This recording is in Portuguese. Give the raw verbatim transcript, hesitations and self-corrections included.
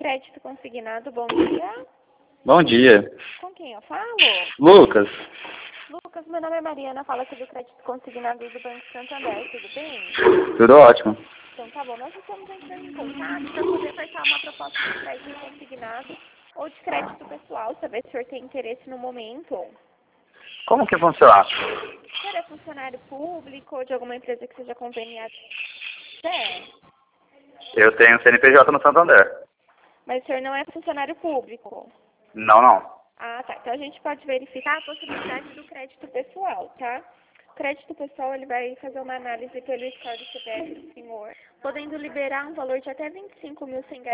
crédito consignado, bom dia. Bom dia. Com quem eu falo? Lucas. Lucas, meu nome é Mariana, fala aqui do crédito consignado do Banco Santander, tudo bem? Tudo ótimo. Então tá bom, nós estamos entrando em contato para poder apertar uma proposta de crédito consignado ou de crédito pessoal, saber se o senhor tem interesse no momento. Como que funciona? O senhor é funcionário público ou de alguma empresa que seja conveniada? É, Eu tenho C N P J no Santander. mas o senhor não é funcionário público. Não, não. Ah, tá. Então a gente pode verificar a possibilidade do crédito pessoal, tá? O crédito pessoal, ele vai fazer uma análise pelo score do C P F do senhor, podendo liberar um valor de até vinte e cinco mil sem